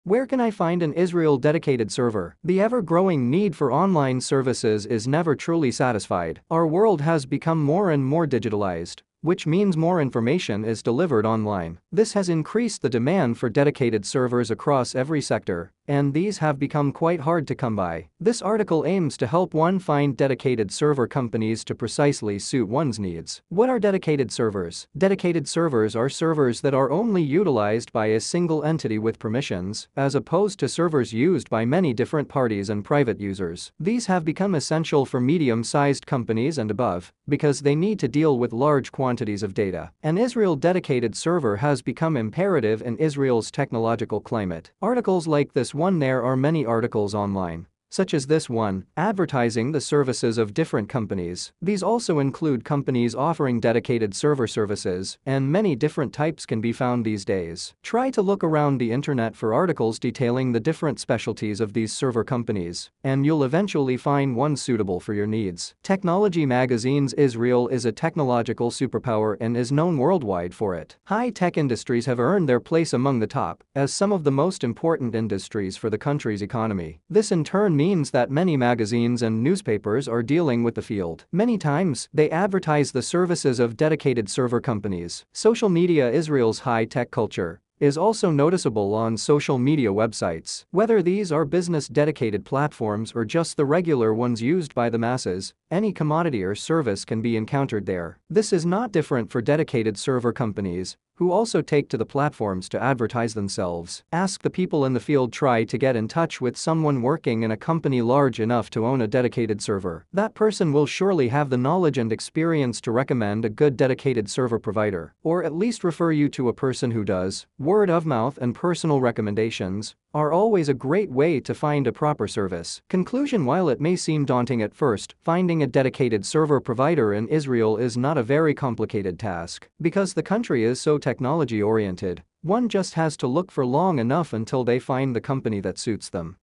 Where can I find an Israel dedicated server? The ever-growing need for online services is never truly satisfied. Our world has become more and more digitalized, which means more information is delivered online. This has increased the demand for dedicated servers across every sector, and these have become quite hard to come by. This article aims to help one find dedicated server companies to precisely suit one's needs. What are dedicated servers? Dedicated servers are servers that are only utilized by a single entity with permissions, as opposed to servers used by many different parties and private users. These have become essential for medium-sized companies and above, because they need to deal with large quantities of data. An Israel dedicated server has become imperative in Israel's technological climate. Articles like this one. There are many articles online, such as this one, advertising the services of different companies. These also include companies offering dedicated server services, and many different types can be found these days. Try to look around the internet for articles detailing the different specialties of these server companies, and you'll eventually find one suitable for your needs. Technology Magazine's Israel is a technological superpower and is known worldwide for it. High-tech industries have earned their place among the top as some of the most important industries for the country's economy. This in turn means that many magazines and newspapers are dealing with the field. Many times, they advertise the services of dedicated server companies. Social media Israel's high-tech culture is also noticeable on social media websites. Whether these are business-dedicated platforms or just the regular ones used by the masses, any commodity or service can be encountered there. This is not different for dedicated server companies, who also take to the platforms to advertise themselves. Ask the people in the field. Try to get in touch with someone working in a company large enough to own a dedicated server. That person will surely have the knowledge and experience to recommend a good dedicated server provider, or at least refer you to a person who does. Word of mouth and personal recommendations are always a great way to find a proper service. Conclusion: while it may seem daunting at first, finding a dedicated server provider in Israel is not a very complicated task. Because the country is so technology-oriented, one just has to look for long enough until they find the company that suits them.